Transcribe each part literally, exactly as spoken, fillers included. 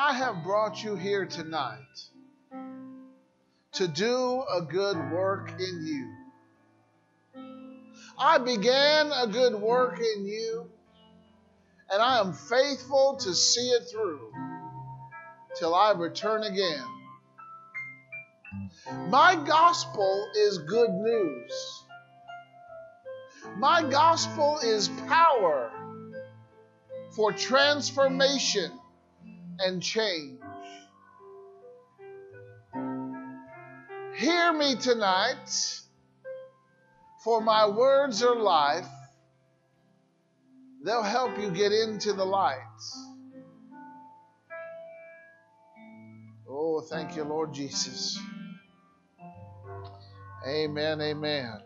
I have brought you here tonight to do a good work in you. I began a good work in you, and I am faithful to see it through till I return again. My gospel is good news. My gospel is power for transformation and change. Hear me tonight, for my words are life. They'll help you get into the light. Oh, thank you, Lord Jesus. Amen, amen.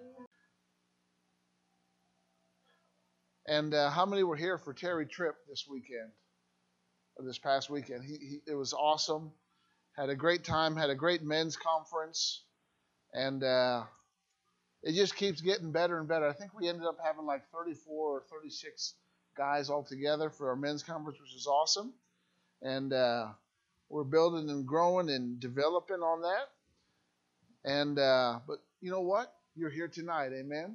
And uh, how many were here for Terry Tripp this weekend, or this past weekend? He, he, it was awesome. Had a great time, had a great men's conference. And uh, it just keeps getting better and better. I think we ended up having like thirty-four or thirty-six guys all together for our men's conference, which is awesome. And uh, we're building and growing and developing on that. And uh, but you know what? You're here tonight, amen?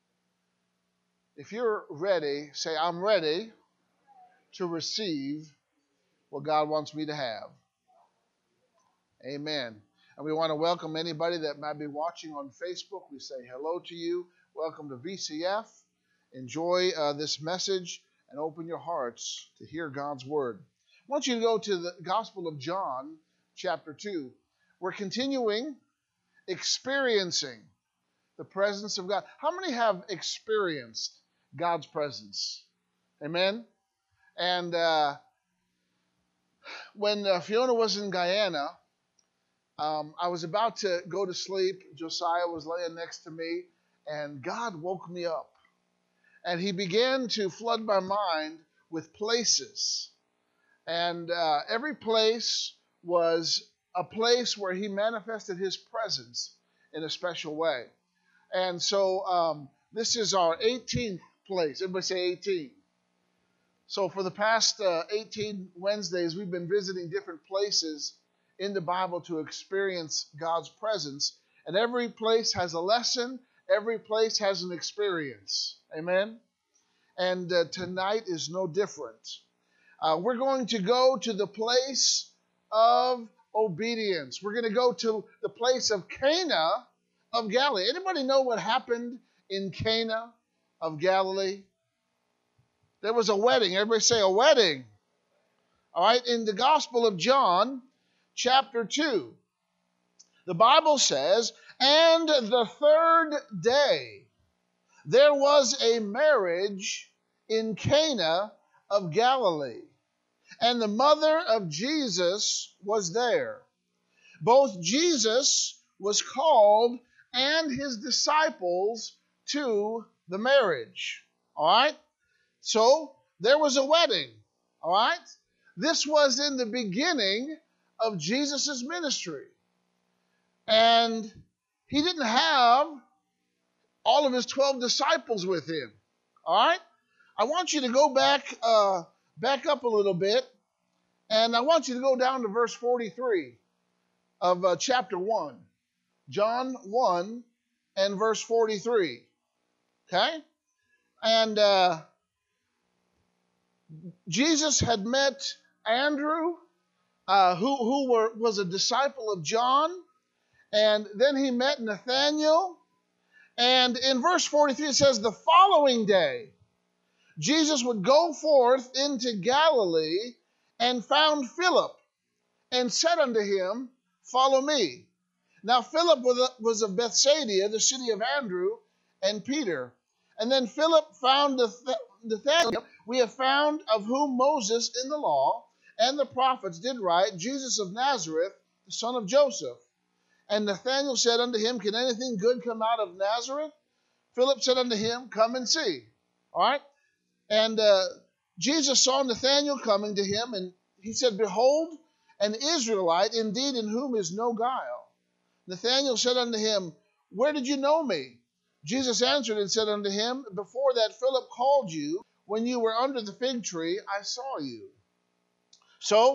If you're ready, say, I'm ready to receive what God wants me to have. Amen. And we want to welcome anybody that might be watching on Facebook. We say hello to you. Welcome to V C F. Enjoy uh, this message and open your hearts to hear God's word. I want you to go to the Gospel of John, chapter two. We're continuing experiencing the presence of God. How many have experienced God's presence? Amen? And uh, when uh, Fiona was in Guyana, um, I was about to go to sleep. Josiah was laying next to me, and God woke me up. And he began to flood my mind with places. And uh, every place was a place where he manifested his presence in a special way. And so um, this is our eighteenth place. Everybody say eighteen. So for the past uh, eighteen Wednesdays, we've been visiting different places in the Bible to experience God's presence. And every place has a lesson. Every place has an experience. Amen? And uh, tonight is no different. Uh, we're going to go to the place of obedience. We're going to go to the place of Cana of Galilee. Anybody know what happened in Cana of Galilee? There was a wedding. Everybody say a wedding. All right, in the Gospel of John, chapter two, the Bible says, and the third day there was a marriage in Cana of Galilee, and the mother of Jesus was there. Both Jesus was called and his disciples to the marriage. All right? So there was a wedding. All right? This was in the beginning of Jesus' ministry. And he didn't have all of his twelve disciples with him. All right? I want you to go back, uh, back up a little bit, and I want you to go down to verse forty-three of uh, chapter one. John one and verse forty-three. Okay? And uh, Jesus had met Andrew, uh, who, who were, was a disciple of John, and then he met Nathanael. And in verse forty-three it says, the following day, Jesus would go forth into Galilee and found Philip and said unto him, follow me. Now Philip was of Bethsaida, the city of Andrew and Peter. And then Philip found Nathanael, we have found of whom Moses in the law and the prophets did write, Jesus of Nazareth, the son of Joseph. And Nathanael said unto him, can anything good come out of Nazareth? Philip said unto him, come and see. All right? And uh, Jesus saw Nathanael coming to him, and he said, behold, an Israelite, indeed in whom is no guile. Nathanael said unto him, where did you know me? Jesus answered and said unto him, before that Philip called you, when you were under the fig tree, I saw you. So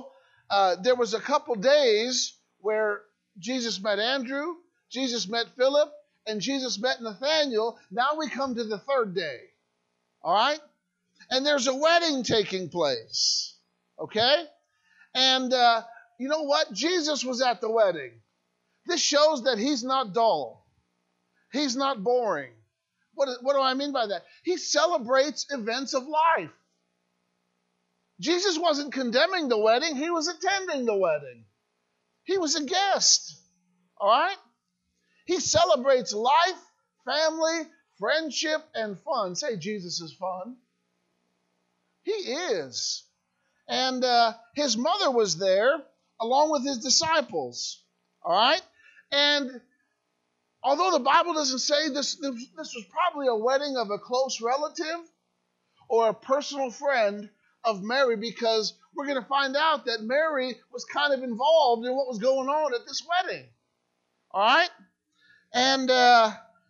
uh, there was a couple days where Jesus met Andrew, Jesus met Philip, and Jesus met Nathanael. Now we come to the third day. All right? And there's a wedding taking place. Okay? And uh, you know what? Jesus was at the wedding. This shows that he's not dull. He's not boring. What, what do I mean by that? He celebrates events of life. Jesus wasn't condemning the wedding. He was attending the wedding. He was a guest. All right? He celebrates life, family, friendship, and fun. Say, Jesus is fun. He is. And uh, his mother was there along with his disciples. All right? And although the Bible doesn't say this, this, this was probably a wedding of a close relative or a personal friend of Mary, because we're going to find out that Mary was kind of involved in what was going on at this wedding. All right? And uh,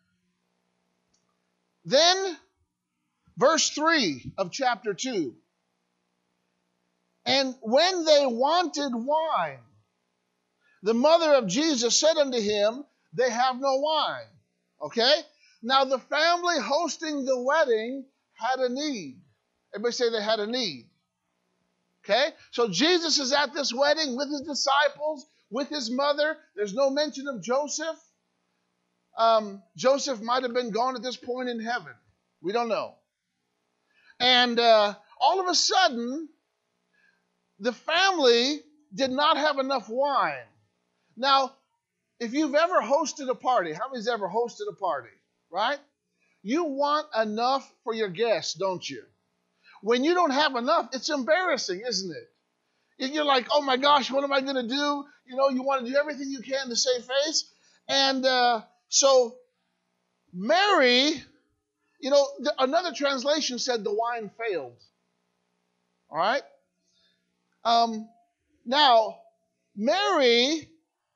then, verse three of chapter two. And when they wanted wine, the mother of Jesus said unto him, they have no wine. Okay? Now, the family hosting the wedding had a need. Everybody say they had a need. Okay? So Jesus is at this wedding with his disciples, with his mother. There's no mention of Joseph. Um, Joseph might have been gone at this point in heaven. We don't know. And uh, all of a sudden, the family did not have enough wine. Now, if you've ever hosted a party, how many's ever hosted a party, right? You want enough for your guests, don't you? When you don't have enough, it's embarrassing, isn't it? You're like, oh my gosh, what am I going to do? You know, you want to do everything you can to save face. And uh, so Mary, you know, th- another translation said the wine failed. All right? Um, now, Mary,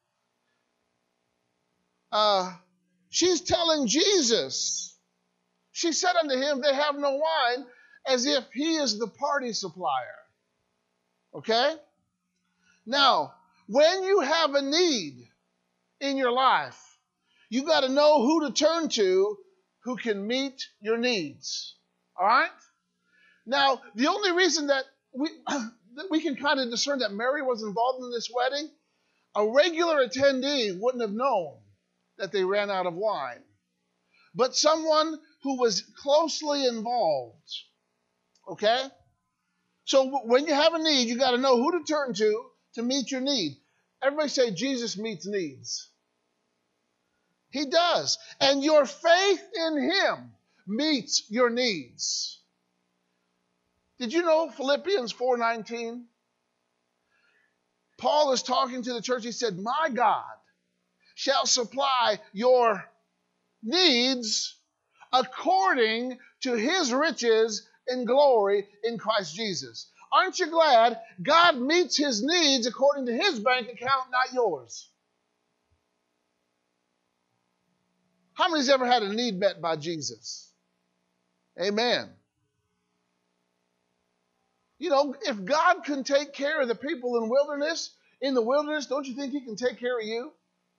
uh, she's telling Jesus, she said unto him, they have no wine, as if he is the party supplier. Okay? Now, when you have a need in your life, you got to know who to turn to who can meet your needs. All right? Now, the only reason that we, that we can kind of discern that Mary was involved in this wedding, a regular attendee wouldn't have known that they ran out of wine. But someone who was closely involved. Okay? So when you have a need, you got to know who to turn to to meet your need. Everybody say, Jesus meets needs. He does. And your faith in him meets your needs. Did you know Philippians four nineteen? Paul is talking to the church. He said, my God shall supply your needs according to his riches in glory in Christ Jesus. Aren't you glad God meets his needs according to his bank account, not yours? How many's ever had a need met by Jesus? Amen. You know, if God can take care of the people in wilderness, in the wilderness, don't you think he can take care of you?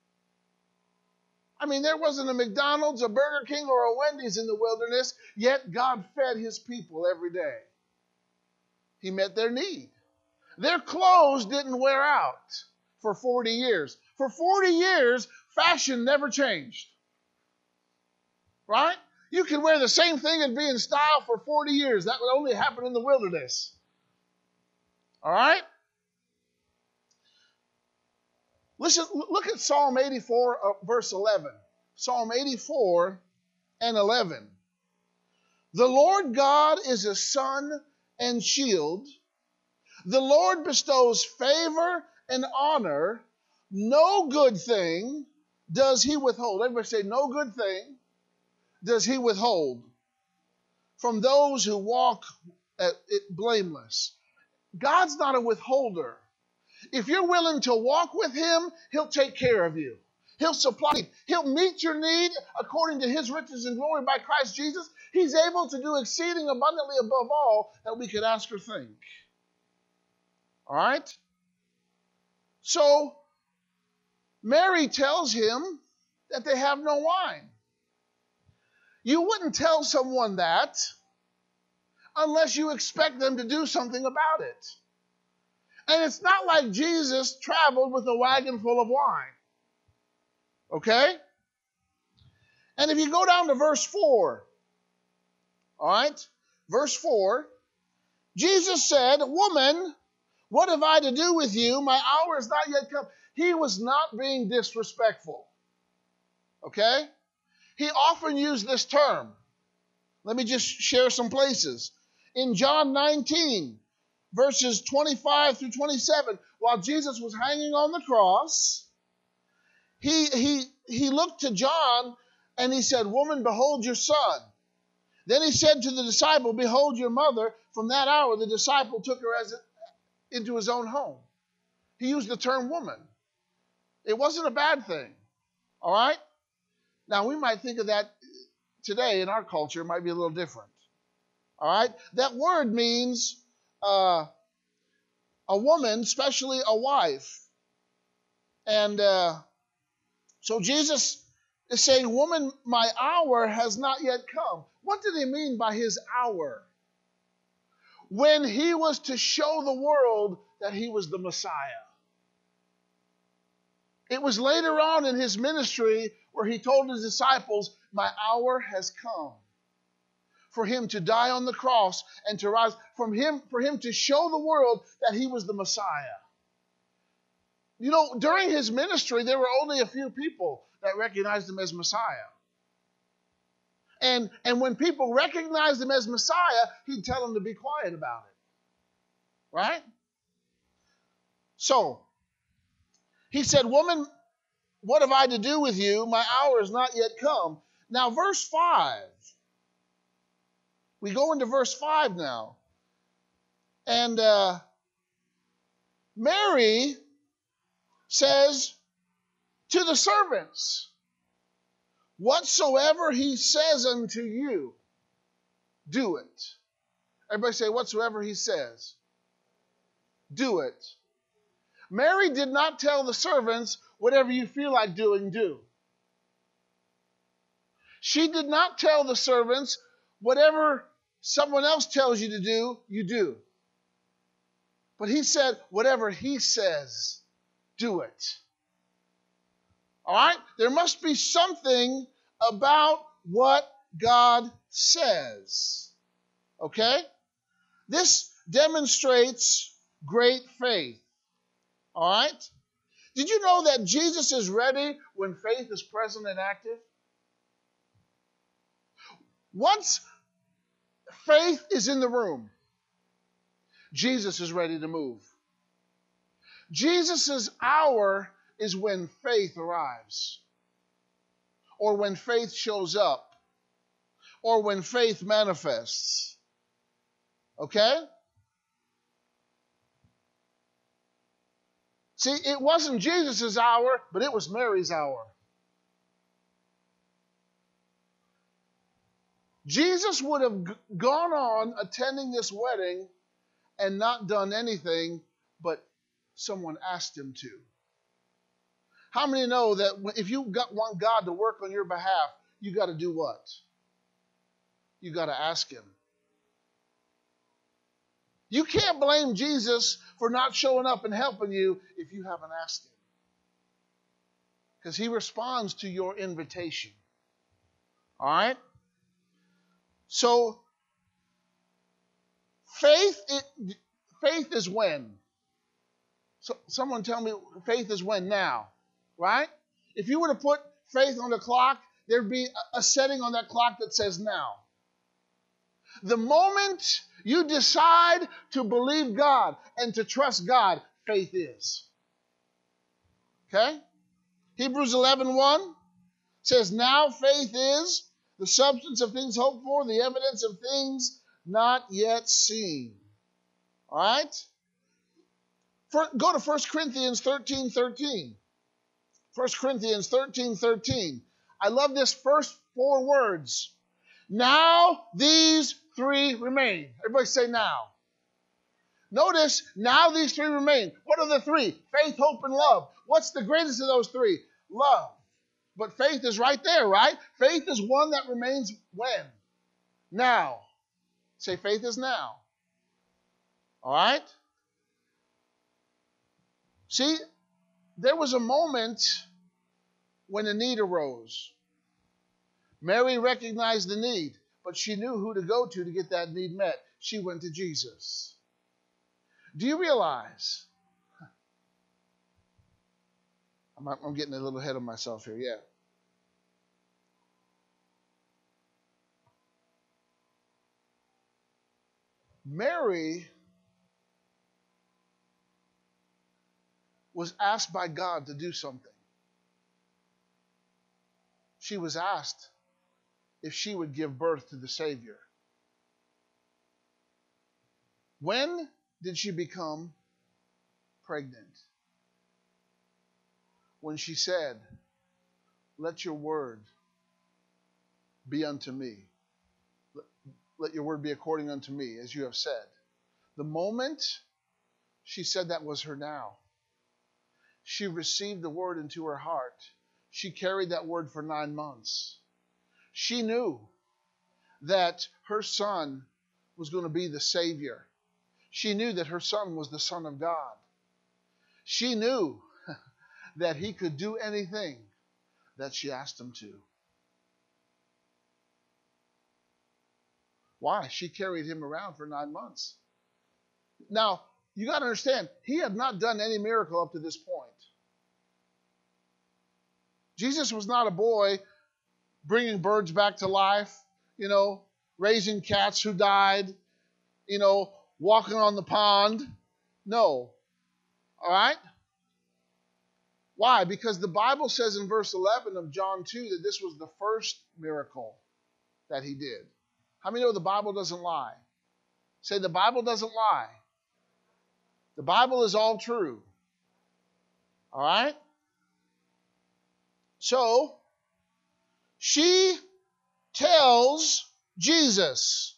I mean, there wasn't a McDonald's, a Burger King, or a Wendy's in the wilderness, yet God fed his people every day. He met their need. Their clothes didn't wear out for forty years. For forty years, fashion never changed. Right? You can wear the same thing and be in style for forty years. That would only happen in the wilderness. All right? Listen, look at Psalm eighty-four, uh, verse eleven. Psalm eighty-four and eleven. The Lord God is a sun and shield. The Lord bestows favor and honor. No good thing does he withhold. Everybody say, no good thing does he withhold from those who walk at it blameless. God's not a withholder. If you're willing to walk with him, he'll take care of you. He'll supply. He'll meet your need according to his riches and glory by Christ Jesus. He's able to do exceeding abundantly above all that we could ask or think. All right? So Mary tells him that they have no wine. You wouldn't tell someone that unless you expect them to do something about it. And it's not like Jesus traveled with a wagon full of wine. Okay? And if you go down to verse four, all right? Verse four, Jesus said, "Woman, what have I to do with you? My hour is not yet come." He was not being disrespectful. Okay? He often used this term. Let me just share some places. In John nineteen, verses twenty-five through twenty-seven, while Jesus was hanging on the cross, he, he, he looked to John and he said, "Woman, behold your son." Then he said to the disciple, "Behold your mother." From that hour, the disciple took her as a, into his own home. He used the term woman. It wasn't a bad thing. All right? Now, we might think of that today in our culture. It might be a little different. All right? That word means uh, a woman, especially a wife. And uh, so Jesus is saying, "Woman, my hour has not yet come." What did he mean by his hour? When he was to show the world that he was the Messiah. It was later on in his ministry where he told his disciples, "My hour has come." For him to die on the cross and to rise, from him, for him to show the world that he was the Messiah. You know, during his ministry, there were only a few people that recognized him as Messiah. And, and when people recognized him as Messiah, he'd tell them to be quiet about it. Right? So, he said, "Woman, what have I to do with you? My hour is not yet come." Now, verse five. We go into verse five now. And uh, Mary says to the servants, "Whatsoever he says unto you, do it." Everybody say, "Whatsoever he says, do it." Mary did not tell the servants, "Whatever you feel like doing, do." She did not tell the servants, "Whatever someone else tells you to do, you do." But he said, "Whatever he says, do it." All right? There must be something about what God says. Okay? This demonstrates great faith. All right? Did you know that Jesus is ready when faith is present and active? Once faith is in the room, Jesus is ready to move. Jesus' hour is when faith arrives, or when faith shows up, or when faith manifests. Okay? See, it wasn't Jesus' hour, but it was Mary's hour. Jesus would have g- gone on attending this wedding and not done anything, but someone asked him to. How many know that if you got, want God to work on your behalf, you got to do what? You got to ask him. You can't blame Jesus for not showing up and helping you if you haven't asked him. Because he responds to your invitation. All right? So, faith, it, faith is when? So, someone tell me, faith is when? Now. Right? If you were to put faith on the clock, there'd be a setting on that clock that says now. The moment you decide to believe God and to trust God, faith is. Okay? Hebrews eleven one says, "Now faith is the substance of things hoped for, the evidence of things not yet seen." All right? For, go to First Corinthians thirteen thirteen. First Corinthians thirteen thirteen. I love this first four words. "Now these three remain." Everybody say now. Notice, now these three remain. What are the three? Faith, hope, and love. What's the greatest of those three? Love. But faith is right there, right? Faith is one that remains when? Now. Say, faith is now. All right? See, there was a moment when a need arose. Mary recognized the need, but she knew who to go to to get that need met. She went to Jesus. Do you realize? I'm, I'm getting a little ahead of myself here, yeah. Mary was asked by God to do something. She was asked if she would give birth to the Savior. When did she become pregnant? When she said, "Let your word be unto me. Let your word be according unto me, as you have said." The moment she said that was her now. She received the word into her heart. She carried that word for nine months. She knew that her son was going to be the Savior. She knew that her son was the Son of God. She knew that he could do anything that she asked him to. Why? She carried him around for nine months. Now, you got to understand, he had not done any miracle up to this point. Jesus was not a boy bringing birds back to life, you know, raising cats who died, you know, walking on the pond. No. All right? Why? Because the Bible says in verse eleven of John two that this was the first miracle that he did. How many know the Bible doesn't lie? Say, the Bible doesn't lie. The Bible is all true. All right? So, she tells Jesus.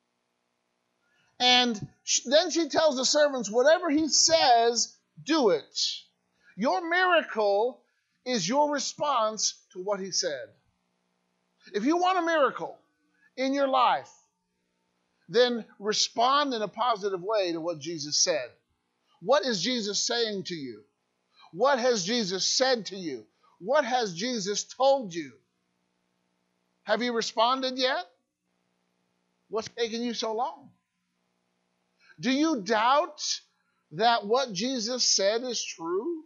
And then she tells the servants, whatever he says, do it. Your miracle is your response to what he said. If you want a miracle in your life, then respond in a positive way to what Jesus said. What is Jesus saying to you? What has Jesus said to you? What has Jesus told you? Have you responded yet? What's taking you so long? Do you doubt that what Jesus said is true?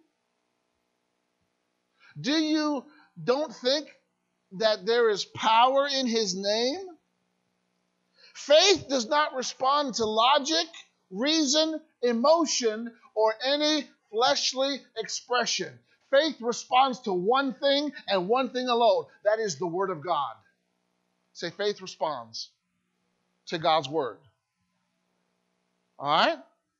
Do you don't think that there is power in his name? Faith does not respond to logic, reason, emotion, or any fleshly expression. Faith responds to one thing and one thing alone. That is the Word of God. Say, faith responds to God's Word. All right?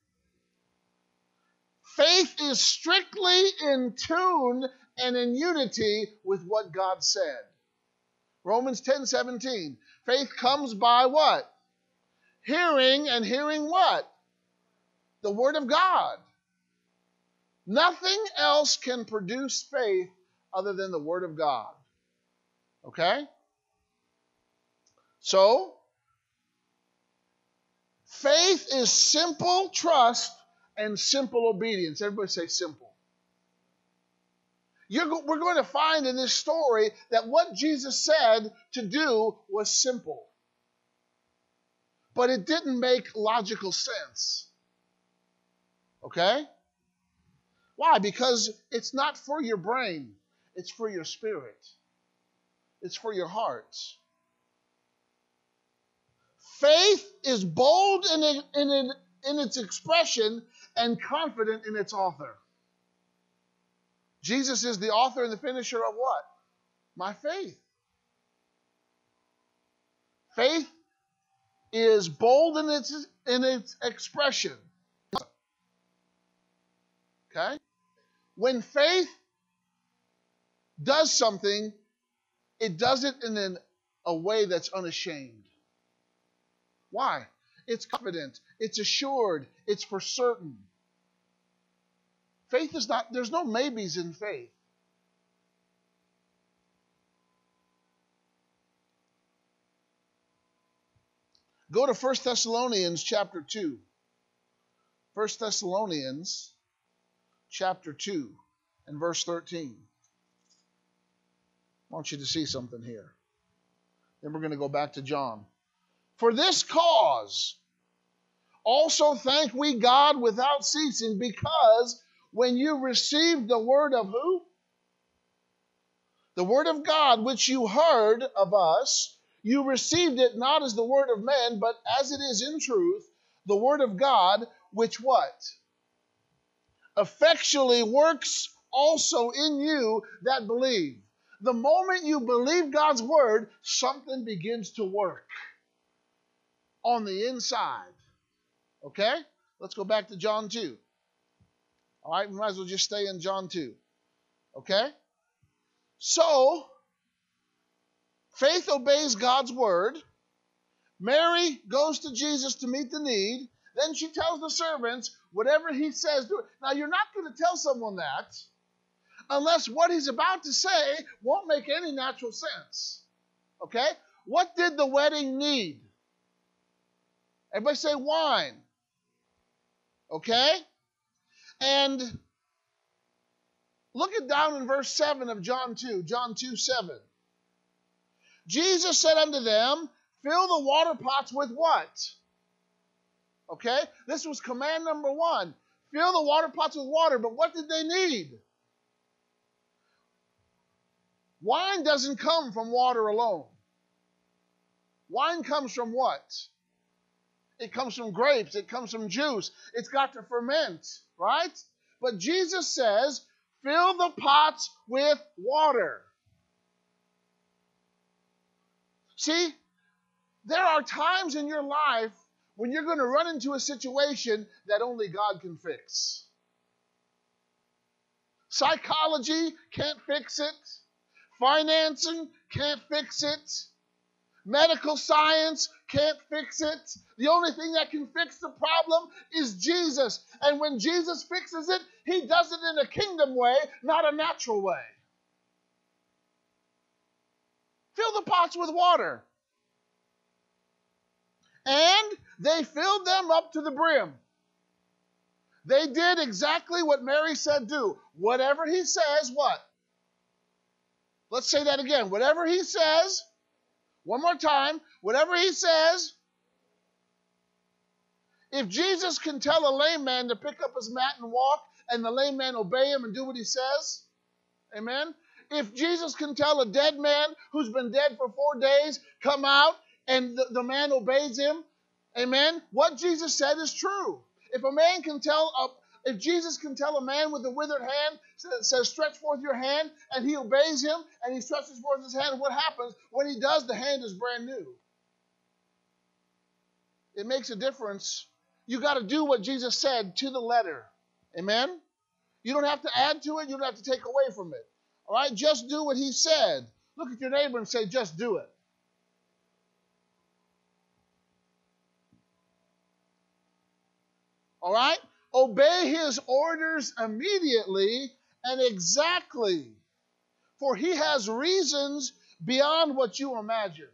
Faith is strictly in tune and in unity with what God said. Romans ten seventeen. Faith comes by what? Hearing, and hearing what? The Word of God. Nothing else can produce faith other than the Word of God. Okay? So, faith is simple trust and simple obedience. Everybody say simple. You're, we're going to find in this story that what Jesus said to do was simple. But it didn't make logical sense. Okay? Why? Because it's not for your brain. It's for your spirit. It's for your heart. Faith is bold in, it, in, it, in its expression and confident in its author. Jesus is the author and the finisher of what? My faith. Faith is bold in its, in its expression. Okay? When faith does something, it does it in an, a way that's unashamed. Why? It's confident. It's assured. It's for certain. Faith is not, there's no maybes in faith. Go to First Thessalonians chapter two. First Thessalonians chapter two and verse thirteen. I want you to see something here. Then we're going to go back to John. For this cause also thank we God without ceasing, because when you received the word of who? The word of God, which you heard of us, you received it not as the word of men, but as it is in truth, the word of God, which what? Effectually works also in you that believe. The moment you believe God's word, something begins to work on the inside. Okay? Let's go back to John two. All right, we might as well just stay in John two. Okay? So, faith obeys God's word. Mary goes to Jesus to meet the need. Then she tells the servants, whatever he says, do it. Now, you're not going to tell someone that unless what he's about to say won't make any natural sense. Okay? What did the wedding need? Everybody say wine. Okay? And look at down in verse seven of John two. John two, seven. Jesus said unto them, fill the water pots with what? Okay? This was command number one. Fill the water pots with water. But what did they need? Wine doesn't come from water alone. Wine comes from what? It comes from grapes. It comes from juice. It's got to ferment, right? But Jesus says, fill the pots with water. See, there are times in your life when you're going to run into a situation that only God can fix. Psychology can't fix it. Financing can't fix it. Medical science can't fix it. The only thing that can fix the problem is Jesus. And when Jesus fixes it, he does it in a kingdom way, not a natural way. Fill the pots with water. And they filled them up to the brim. They did exactly what Mary said do. Whatever he says, what? Let's say that again. Whatever he says, one more time. Whatever he says, if Jesus can tell a lame man to pick up his mat and walk, and the lame man obey him and do what he says, amen? If Jesus can tell a dead man who's been dead for four days, come out, and the, the man obeys him, amen? What Jesus said is true. If a man can tell, a, if Jesus can tell a man with a withered hand, says, stretch forth your hand, and he obeys him, and he stretches forth his hand, what happens? When he does, the hand is brand new. It makes a difference. You got to do what Jesus said to the letter. Amen? You don't have to add to it. You don't have to take away from it. All right? Just do what he said. Look at your neighbor and say, just do it. All right? Obey his orders immediately and exactly, for he has reasons beyond what you imagine.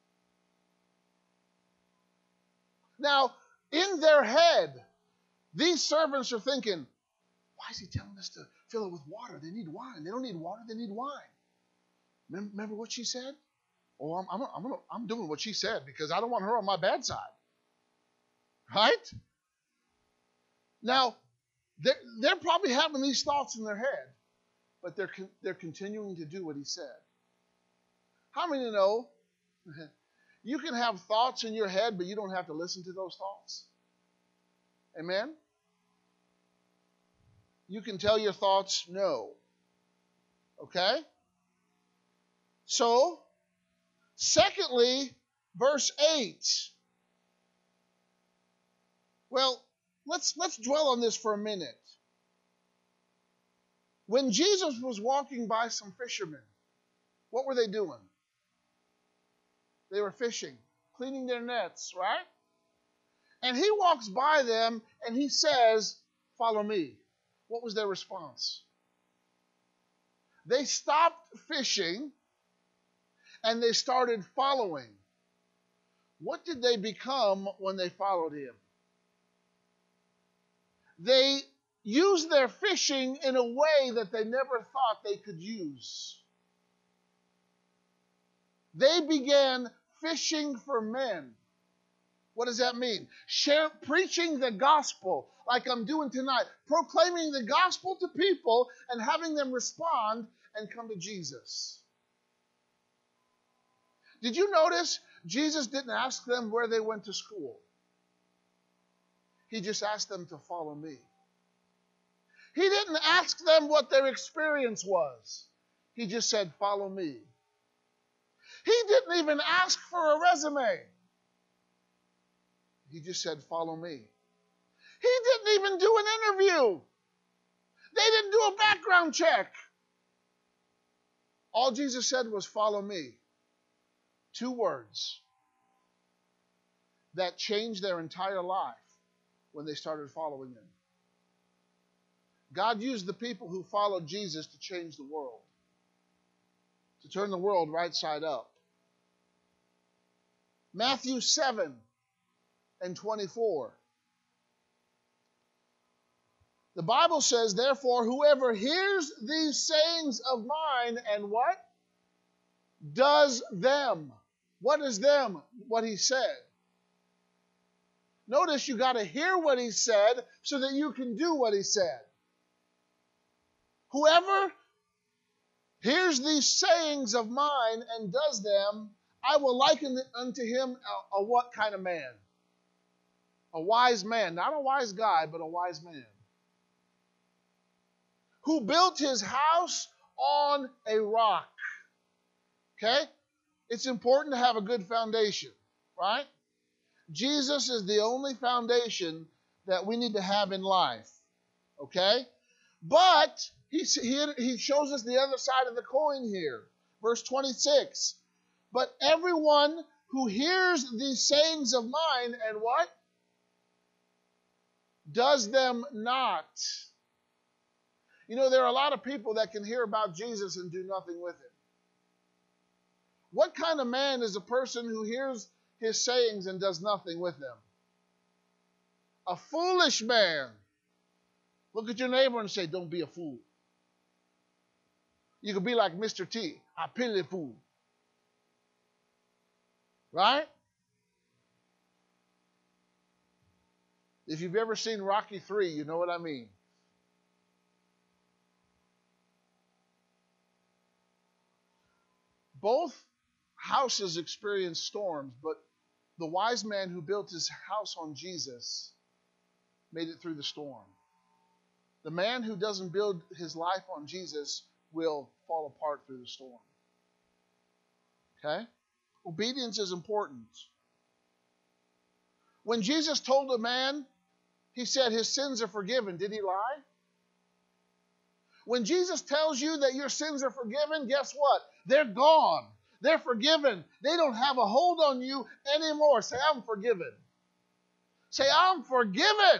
Now, in their head, these servants are thinking, why is he telling us to fill it with water? They need wine. They don't need water, they need wine. Remember what she said? Oh, I'm, I'm, I'm, gonna, I'm doing what she said because I don't want her on my bad side. Right? Now, they're, they're probably having these thoughts in their head, but they're, they're continuing to do what he said. How many know you can have thoughts in your head, but you don't have to listen to those thoughts? Amen? You can tell your thoughts no. Okay? So, secondly, verse eight. Well, let's let's dwell on this for a minute. When Jesus was walking by some fishermen, what were they doing? They were fishing, cleaning their nets, right? And he walks by them and he says, "Follow me." What was their response? They stopped fishing and they started following. What did they become when they followed him? They used their fishing in a way that they never thought they could use. They began fishing for men. What does that mean? Share, preaching the gospel like I'm doing tonight. Proclaiming the gospel to people and having them respond and come to Jesus. Did you notice Jesus didn't ask them where they went to school? He just asked them to follow me. He didn't ask them what their experience was. He just said, "Follow me." He didn't even ask for a resume. He just said, "Follow me." He didn't even do an interview. They didn't do a background check. All Jesus said was, "Follow me." Two words that changed their entire life when they started following him. God used the people who followed Jesus to change the world, to turn the world right side up. Matthew seven and twenty-four. The Bible says, "Therefore, whoever hears these sayings of mine and" what? "Does them." What is them? What he said. Notice you got to hear what he said so that you can do what he said. Whoever hears these sayings of mine and does them, I will liken unto him a, a what kind of man? A wise man. Not a wise guy, but a wise man. Who built his house on a rock. Okay? It's important to have a good foundation, right? Jesus is the only foundation that we need to have in life. Okay? But he, he, he shows us the other side of the coin here. Verse twenty-six. "But everyone who hears these sayings of mine" and what? "Does them not." You know, there are a lot of people that can hear about Jesus and do nothing with it. What kind of man is a person who hears his sayings and does nothing with them? A foolish man. Look at your neighbor and say, "Don't be a fool." You could be like Mister T. "I pity the fool." Right? If you've ever seen Rocky three, you know what I mean. Both houses experience storms, but the wise man who built his house on Jesus made it through the storm. The man who doesn't build his life on Jesus will fall apart through the storm. Okay? Obedience is important. When Jesus told a man, he said his sins are forgiven. Did he lie? When Jesus tells you that your sins are forgiven, guess what? They're gone. They're forgiven. They don't have a hold on you anymore. Say, "I'm forgiven." Say, "I'm forgiven."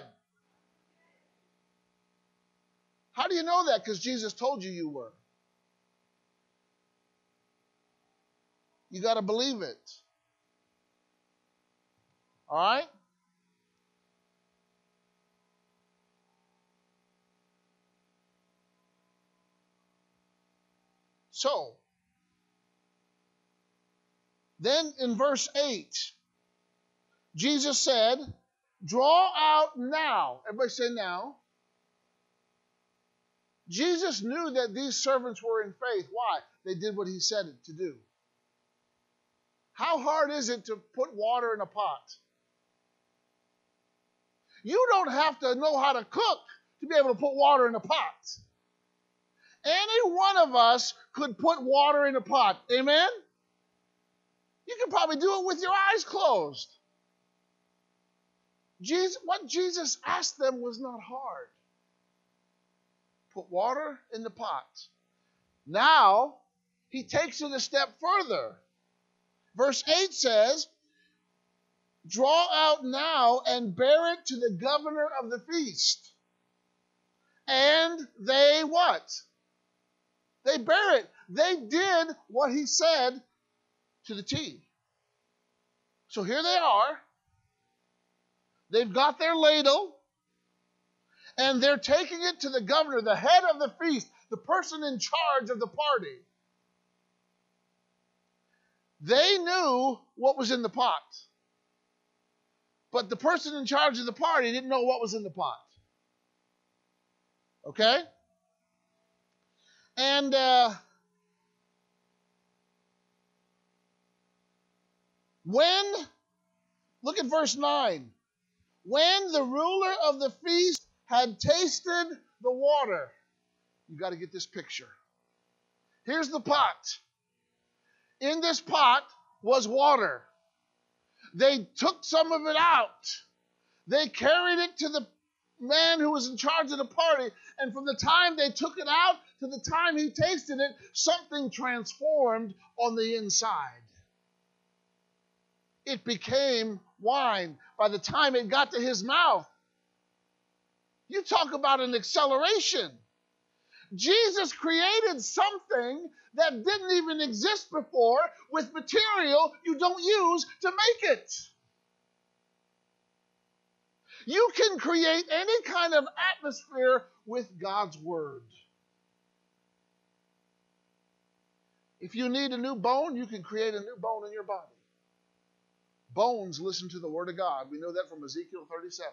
How do you know that? Because Jesus told you you were. You got to believe it. All right? So, then in verse eight, Jesus said, "Draw out now." Everybody say now. Jesus knew that these servants were in faith. Why? They did what he said to do. How hard is it to put water in a pot? You don't have to know how to cook to be able to put water in a pot. Any one of us could put water in a pot. Amen? You can probably do it with your eyes closed. Jesus, what Jesus asked them was not hard. Put water in the pot. Now, he takes it a step further. Verse eight says, Draw out now and bear it to the governor of the feast. And they what? They bear it. They did what he said to the T. So here they are. They've got their ladle. And they're taking it to the governor, the head of the feast, the person in charge of the party. They knew what was in the pot. But the person in charge of the party didn't know what was in the pot. Okay? And uh, when, look at verse nine. When the ruler of the feast had tasted the water. You got to get this picture. Here's the pot. In this pot was water. They took some of it out. They carried it to the man who was in charge of the party. And from the time they took it out to the time he tasted it, something transformed on the inside. It became wine by the time it got to his mouth. You talk about an acceleration. Jesus created something that didn't even exist before with material you don't use to make it. You can create any kind of atmosphere with God's word. If you need a new bone, you can create a new bone in your body. Bones listen to the word of God. We know that from Ezekiel thirty-seven.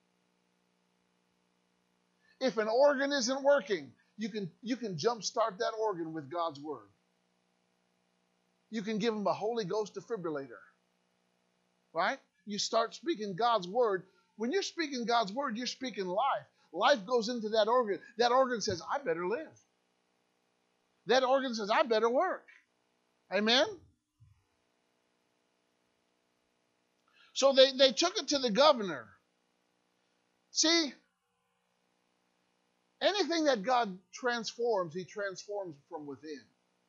If an organ isn't working, you can, you can jumpstart that organ with God's word. You can give them a Holy Ghost defibrillator. Right? You start speaking God's word. When you're speaking God's word, you're speaking life. Life goes into that organ. That organ says, I better live. That organ says, I better work. Amen? So they, they took it to the governor. See, anything that God transforms, he transforms from within.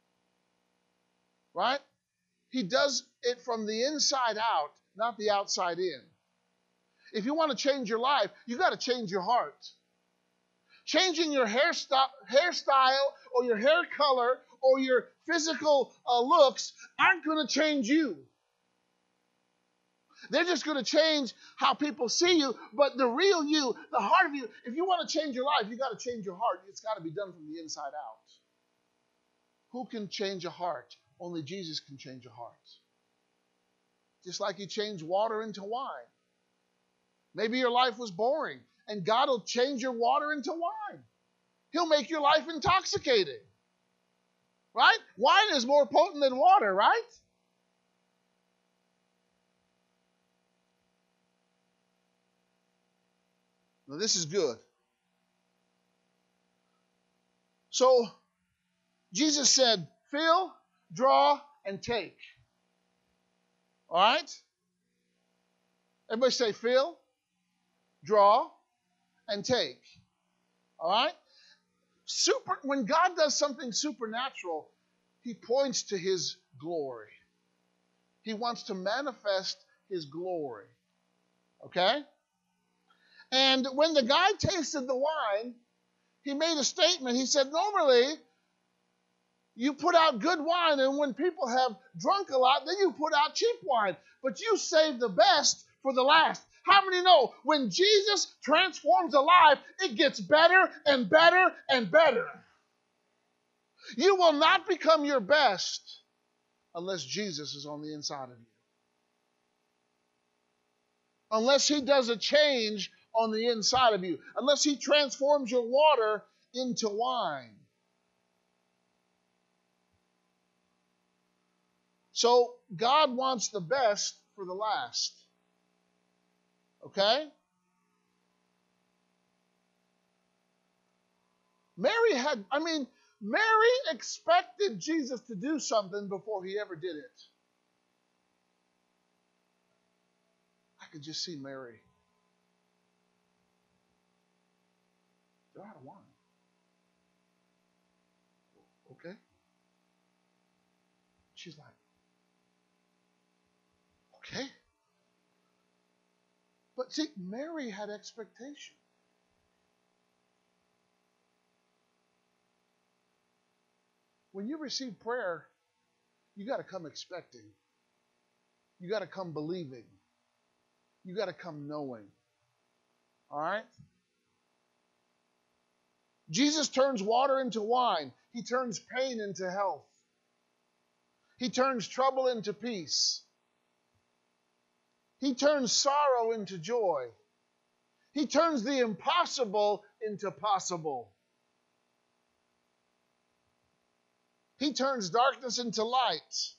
Right? He does it from the inside out, not the outside in. If you want to change your life, you got to change your heart. Changing your hairstyle, hairstyle or your hair color or your physical uh, looks aren't going to change you. They're just going to change how people see you, but the real you, the heart of you, if you want to change your life, you got to change your heart. It's got to be done from the inside out. Who can change a heart? Only Jesus can change a heart. Just like he changed water into wine. Maybe your life was boring, and God will change your water into wine. He'll make your life intoxicating. Right? Wine is more potent than water, right? Now, this is good. So, Jesus said, fill, draw, and take. All right? Everybody say fill, draw, and take. All right? Super, when God does something supernatural, he points to his glory. He wants to manifest his glory. Okay? And when the guy tasted the wine, he made a statement. He said, normally, you put out good wine, and when people have drunk a lot, then you put out cheap wine. But you save the best for the last. How many know when Jesus transforms a life, it gets better and better and better? You will not become your best unless Jesus is on the inside of you. Unless he does a change on the inside of you. Unless he transforms your water into wine. So God wants the best for the last. Okay? Mary had, I mean, Mary expected Jesus to do something before he ever did it. I could just see Mary. They're out of wine. Okay? She's like, okay. But see, Mary had expectation. When you receive prayer, you got to come expecting. You got to come believing. You got to come knowing. All right? Jesus turns water into wine. He turns pain into health. He turns trouble into peace. He turns sorrow into joy. He turns the impossible into possible. He turns darkness into light.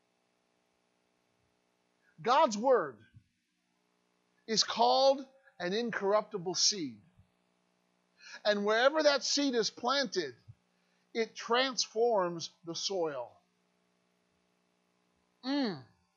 God's word is called an incorruptible seed. And wherever that seed is planted, it transforms the soil. Mm.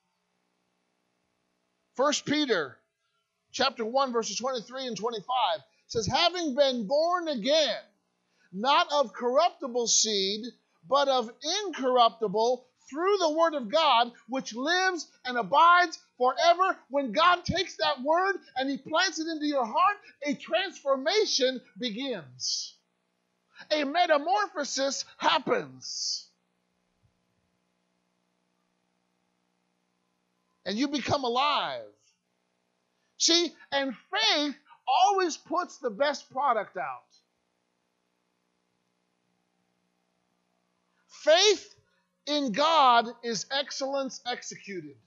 First Peter chapter one, verses twenty-three and twenty-five says, having been born again, not of corruptible seed, but of incorruptible, through the word of God, which lives and abides forever. When God takes that word and he plants it into your heart, a transformation begins. A metamorphosis happens. And you become alive. See, and faith always puts the best product out. Faith in God is excellence executed.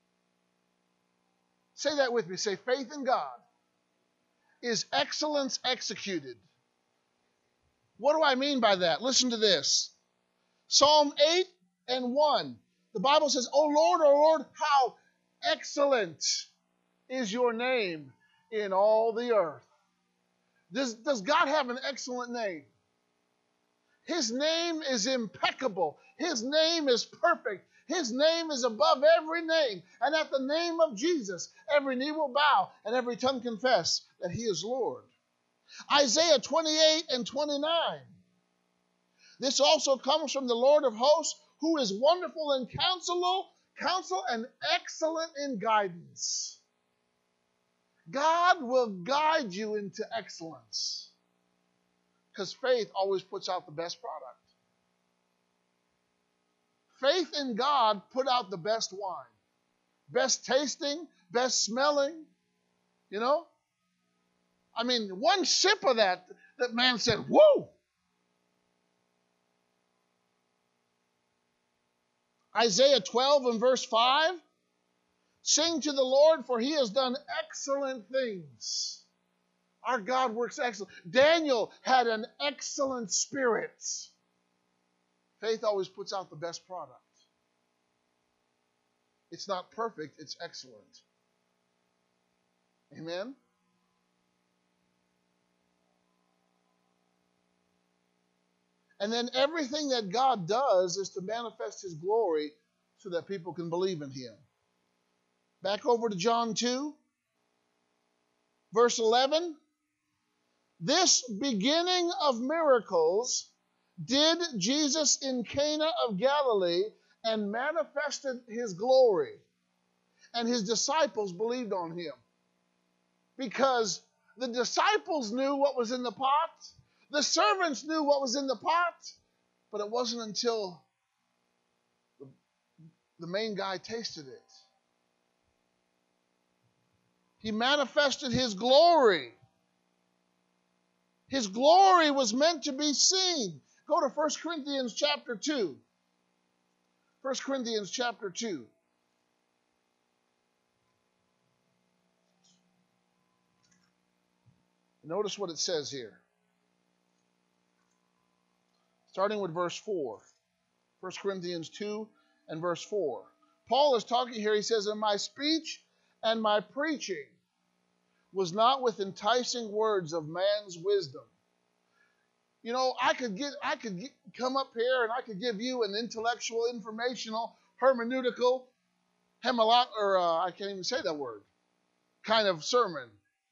Say that with me. Say, faith in God is excellence executed. What do I mean by that? Listen to this. Psalm eight and one. The Bible says, O Lord, O Lord, how excellent is your name in all the earth. Does, does God have an excellent name? His name is impeccable. His name is perfect. His name is above every name. And at the name of Jesus, every knee will bow and every tongue confess that he is Lord. Isaiah twenty-eight and twenty-nine. This also comes from the Lord of hosts, who is wonderful in counsel, counsel and excellent in guidance. God will guide you into excellence. Because faith always puts out the best product. Faith in God put out the best wine. Best tasting, best smelling. You know? I mean, one sip of that, that man said, whoa! Isaiah twelve and verse five. Sing to the Lord, for he has done excellent things. Our God works excellent. Daniel had an excellent spirit. Faith always puts out the best product. It's not perfect, it's excellent. Amen? And then everything that God does is to manifest his glory so that people can believe in him. Back over to John two, verse eleven. This beginning of miracles did Jesus in Cana of Galilee and manifested his glory. And his disciples believed on him. Because the disciples knew what was in the pot. The servants knew what was in the pot. But it wasn't until the, the main guy tasted it. He manifested his glory. His glory was meant to be seen. Go to First Corinthians chapter two. First Corinthians chapter two. Notice what it says here. Starting with verse four. First Corinthians two and verse four. Paul is talking here. He says, and my speech and my preaching was not with enticing words of man's wisdom. You know, I could get, I could get, come up here and I could give you an intellectual, informational, hermeneutical, hemalot, or uh, I can't even say that word, kind of sermon.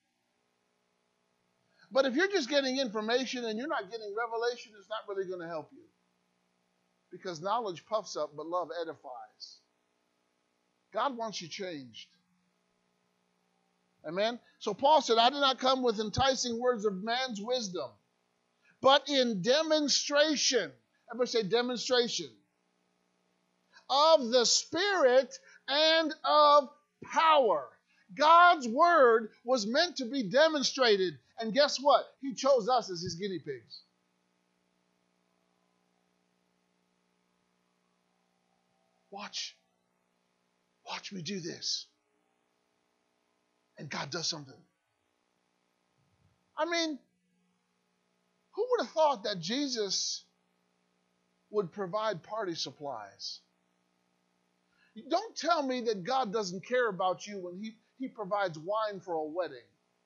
But if you're just getting information and you're not getting revelation, it's not really going to help you. Because knowledge puffs up, but love edifies. God wants you changed. Amen? So Paul said, I did not come with enticing words of man's wisdom, but in demonstration. Everybody say demonstration. Of the Spirit and of power. God's word was meant to be demonstrated. And guess what? He chose us as his guinea pigs. Watch. Watch me do this. And God does something. I mean, who would have thought that Jesus would provide party supplies? Don't tell me that God doesn't care about you when he, he provides wine for a wedding.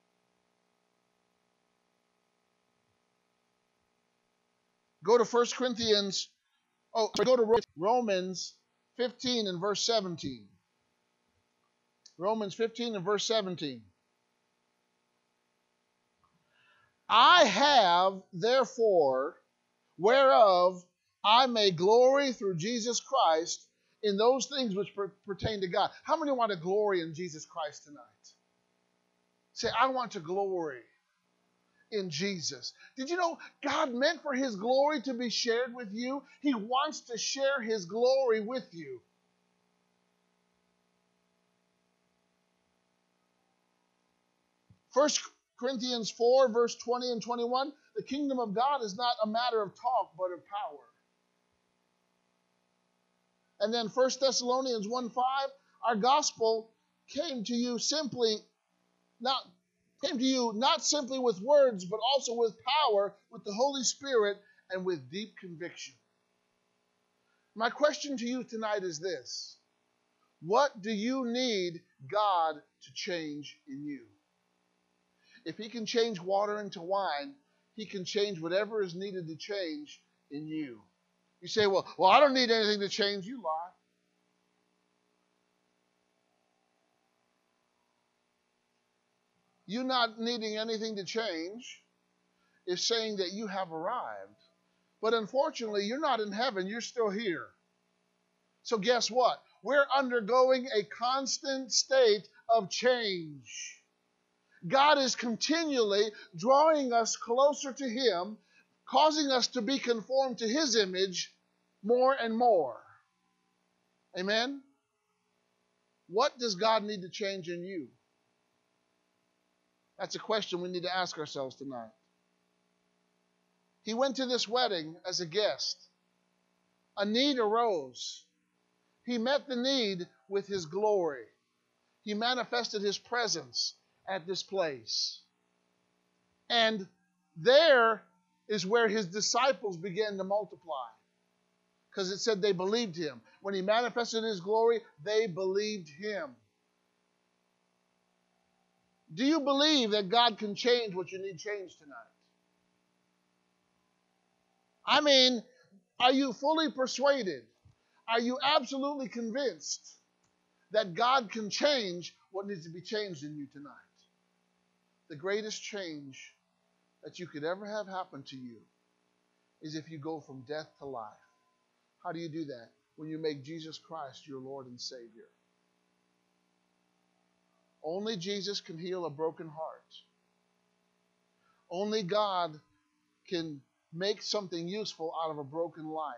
Go to First Corinthians, oh, go to Romans fifteen and verse seventeen. Romans fifteen and verse seventeen. I have, therefore, whereof I may glory through Jesus Christ in those things which per- pertain to God. How many want to glory in Jesus Christ tonight? Say, I want to glory in Jesus. Did you know God meant for his glory to be shared with you? He wants to share his glory with you. First Corinthians four, verse twenty and twenty-one, the kingdom of God is not a matter of talk, but of power. And then First Thessalonians one five, our gospel came to you simply, not came to you not simply with words, but also with power, with the Holy Spirit, and with deep conviction. My question to you tonight is this: what do you need God to change in you? If he can change water into wine, he can change whatever is needed to change in you. You say, well, well, I don't need anything to change. You lie. You not needing anything to change is saying that you have arrived. But unfortunately, you're not in heaven. You're still here. So guess what? We're undergoing a constant state of change. God is continually drawing us closer to him, causing us to be conformed to his image more and more. Amen? What does God need to change in you? That's a question we need to ask ourselves tonight. He went to this wedding as a guest. A need arose. He met the need with his glory. He manifested his presence at this place. And there is where his disciples began to multiply. Because it said they believed him. When he manifested his glory, they believed him. Do you believe that God can change what you need changed tonight? I mean, are you fully persuaded? Are you absolutely convinced that God can change what needs to be changed in you tonight? The greatest change that you could ever have happen to you is if you go from death to life. How do you do that? When you make Jesus Christ your Lord and Savior. Only Jesus can heal a broken heart. Only God can make something useful out of a broken life.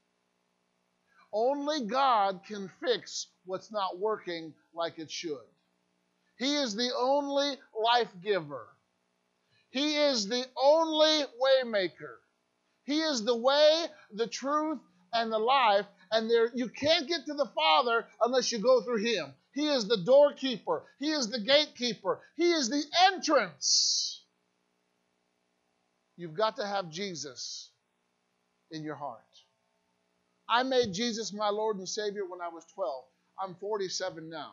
Only God can fix what's not working like it should. He is the only life giver. He is the only way maker. He is the way, the truth, and the life. And there, you can't get to the Father unless you go through him. He is the doorkeeper. He is the gatekeeper. He is the entrance. You've got to have Jesus in your heart. I made Jesus my Lord and Savior when I was twelve. I'm forty-seven now.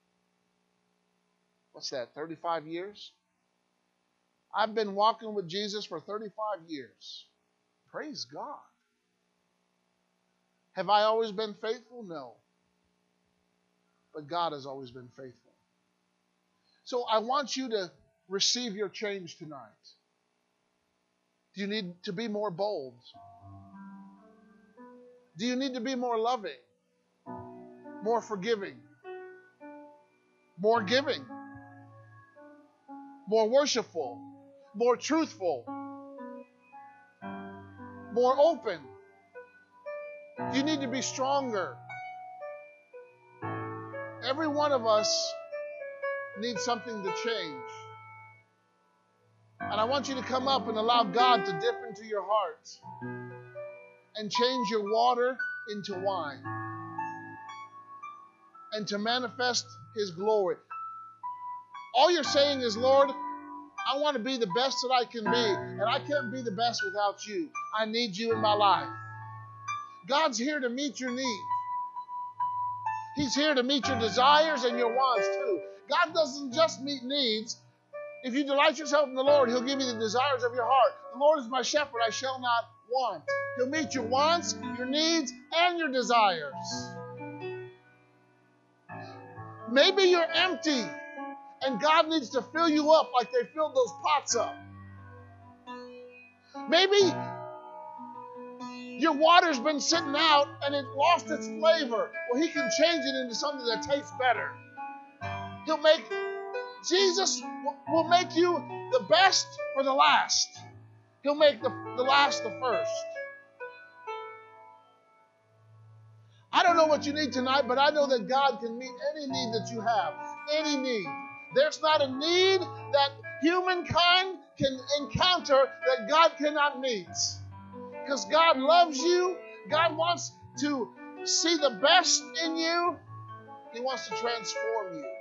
What's that, thirty-five years? I've been walking with Jesus for thirty-five years. Praise God. Have I always been faithful? No. But God has always been faithful. So I want you to receive your change tonight. Do you need to be more bold? Do you need to be more loving? More forgiving? More giving? more worshipful, more truthful, more open. You need to be stronger. Every one of us needs something to change. And I want you to come up and allow God to dip into your heart and change your water into wine and to manifest His glory. All you're saying is, Lord, I want to be the best that I can be, and I can't be the best without you. I need you in my life. God's here to meet your need. He's here to meet your desires and your wants too. God doesn't just meet needs. If you delight yourself in the Lord, He'll give you the desires of your heart. The Lord is my shepherd, I shall not want. He'll meet your wants, your needs, and your desires. Maybe you're empty, and God needs to fill you up like they filled those pots up. Maybe your water's been sitting out and it lost its flavor. Well, He can change it into something that tastes better. He'll make, Jesus will make you the best for the last. He'll make the, the last the first. I don't know what you need tonight, but I know that God can meet any need that you have. Any need. There's not a need that humankind can encounter that God cannot meet. Because God loves you. God wants to see the best in you. He wants to transform you.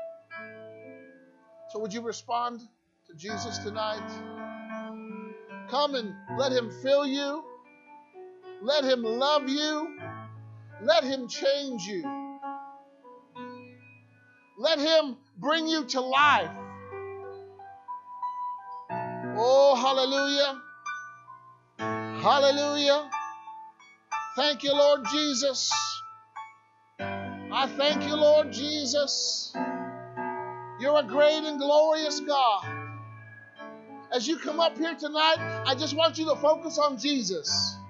So would you respond to Jesus tonight? Come and let Him fill you. Let Him love you. Let Him change you. Let Him bring you to life. Oh, hallelujah. Hallelujah. Thank you, Lord Jesus. I thank you, Lord Jesus. You're a great and glorious God. As you come up here tonight, I just want you to focus on Jesus.